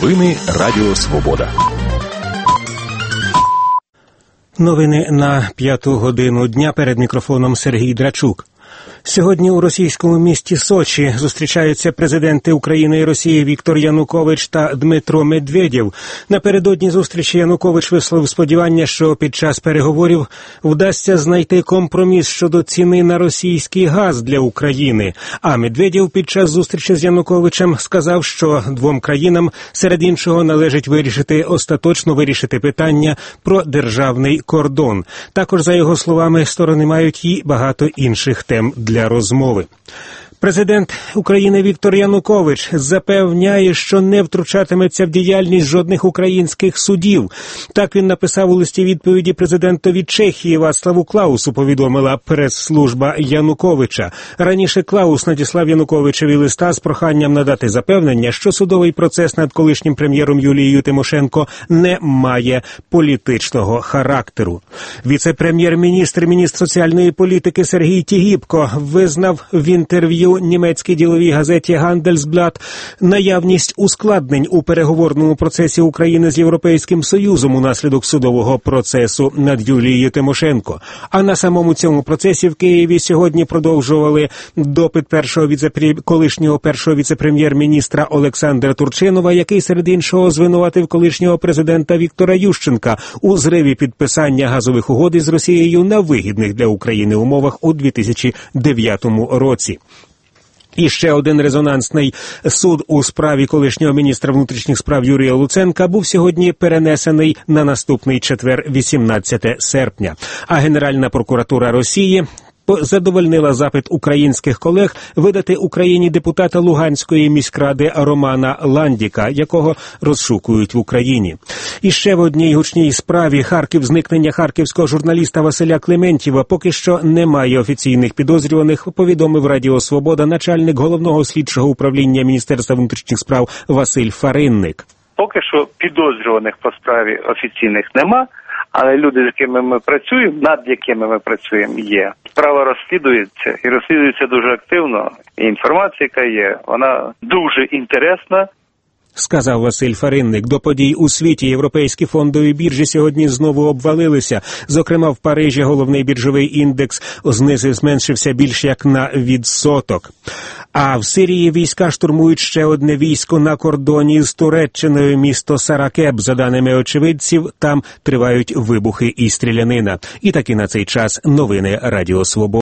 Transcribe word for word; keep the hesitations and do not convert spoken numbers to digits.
Новини Радіо Свобода. Новини на п'яту годину дня, перед мікрофоном Сергій Драчук. Сьогодні у російському місті Сочі зустрічаються президенти України і Росії Віктор Янукович та Дмитро Медведєв. Напередодні зустрічі Янукович висловив сподівання, що під час переговорів вдасться знайти компроміс щодо ціни на російський газ для України. А Медведєв під час зустрічі з Януковичем сказав, що двом країнам, серед іншого, належить вирішити, остаточно вирішити питання про державний кордон. Також, за його словами, сторони мають і багато інших тем для розмови. Президент України Віктор Янукович запевняє, що не втручатиметься в діяльність жодних українських судів. Так він написав у листі відповіді президентові Чехії Вацлаву Клаусу, повідомила прес-служба Януковича. Раніше Клаус надіслав Януковичеві листа з проханням надати запевнення, що судовий процес над колишнім прем'єром Юлією Тимошенко не має політичного характеру. Віце-прем'єр-міністр, міністр соціальної політики Сергій Тігіпко визнав в інтерв'ю німецькій діловій газеті «Гандельсблат» наявність ускладнень у переговорному процесі України з Європейським Союзом унаслідок судового процесу над Юлією Тимошенко. А на самому цьому процесі в Києві сьогодні продовжували допит першого віцепрі... колишнього першого віце-прем'єр-міністра Олександра Турчинова, який, серед іншого, звинуватив колишнього президента Віктора Ющенка у зриві підписання газових угод із Росією на вигідних для України умовах у дві тисячі дев'ятому році. І ще один резонансний суд у справі колишнього міністра внутрішніх справ Юрія Луценка був сьогодні перенесений на наступний четвер, вісімнадцяте серпня. А Генеральна прокуратура Росії задовольнила запит українських колег видати Україні депутата Луганської міськради Романа Ландіка, якого розшукують в Україні. І ще в одній гучній справі Харків, зникнення харківського журналіста Василя Клементьєва, поки що немає офіційних підозрюваних, повідомив Радіо Свобода начальник головного слідчого управління Міністерства внутрішніх справ Василь Фаринник. Поки що підозрюваних по справі офіційних нема, але люди, з якими ми працюємо, над якими ми працюємо, є. Справа розслідується, і розслідується дуже активно. І інформація, яка є, вона дуже інтересна. Сказав Василь Фаринник. До подій у світі європейські фондові біржі сьогодні знову обвалилися. Зокрема, в Парижі головний біржовий індекс знизив, зменшився більш як на відсоток. А в Сирії війська штурмують ще одне військо на кордоні з Туреччиною, місто Саракеб. За даними очевидців, там тривають вибухи і стрілянина. І таки на цей час новини Радіо Свобода.